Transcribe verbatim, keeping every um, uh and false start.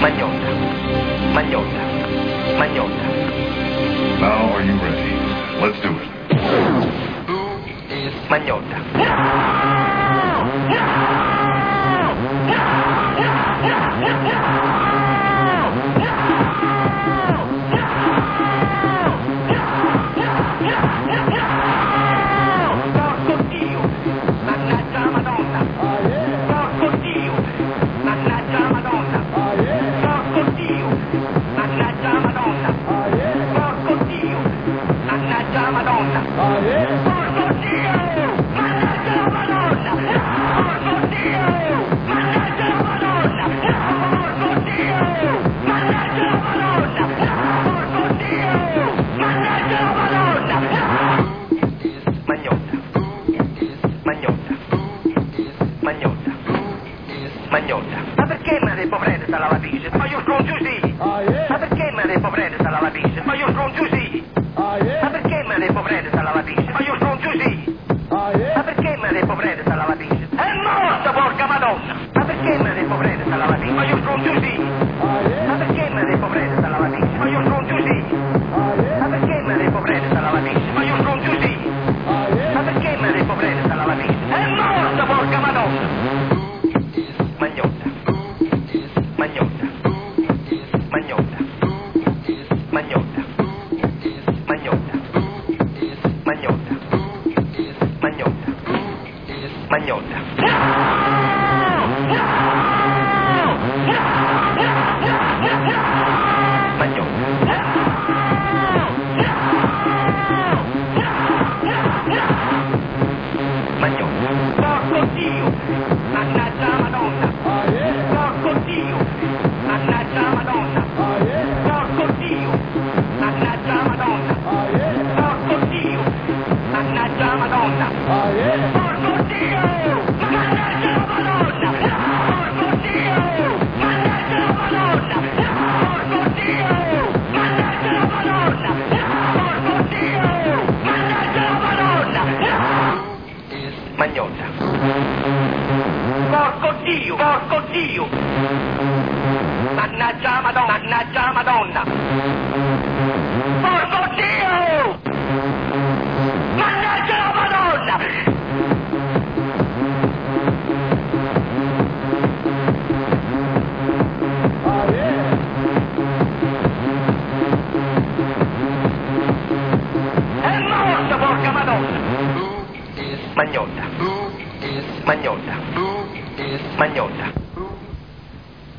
Magnotta. Magnotta. Magnotta. Now are you ready? Let's do it. Magnotta. Porco Dio! Mannaggia la Madonna! Porco Dio! Mannaggia la Madonna! Porco Dio! Mannaggia la Madonna! Porco Dio! Mannaggia la Madonna! Porco Dio! Mannaggia la Madonna! Porco Dio! Mannaggia la Madonna! Porco Dio! Mannaggia la Madonna! Porco Dio! Mannaggia la Madonna! Magnotta. Magnotta. Magnotta. Magnotta. Ma perché mi devo prendere dalla lavatrice? Ma io sono così! Ma perché mi devo prendere dalla lavatrice? Ma io sono così! Ma perché mi devo prendere dalla lavatrice? Ma io sono così! Ma perché mi devo prendere dalla lavatrice? È morta, porca Madonna! Ma perché mi devo prendere dalla lavatrice? Ma io sono così! Ma perché mi devo prendere dalla lavatrice? Ma io sono così! Ma perché mi devo prendere dalla lavatrice? Ma io sono così! Ma perché mi devo prendere dalla lavatrice? È morta, porca Madonna! Magnotta. Magnotta. Magnotta. Magnotta. Magnotta. Magnotta. Magnotta. Magnotta. Magnotta. Porco Dio! Mannaggia la Madonna! Porco Dio! Mannaggia la Madonna! Porco Dio! Mannaggia la Madonna! Porco Dio! Mannaggia la Madonna! Porco Dio! Mannaggia la Madonna! Porco Dio! Mannaggia la Madonna! Porco Dio! Mannaggia la Madonna! Porco Dio! Mannaggia la Madonna! Magnotta. Porco Dio! Porco Dio! Mannaggia la Madonna! Mannaggia la Madonna! Porco Dio! Mannaggia la Madonna! È morta, porca Madonna! Magnotta. Magnotta. Magnotta.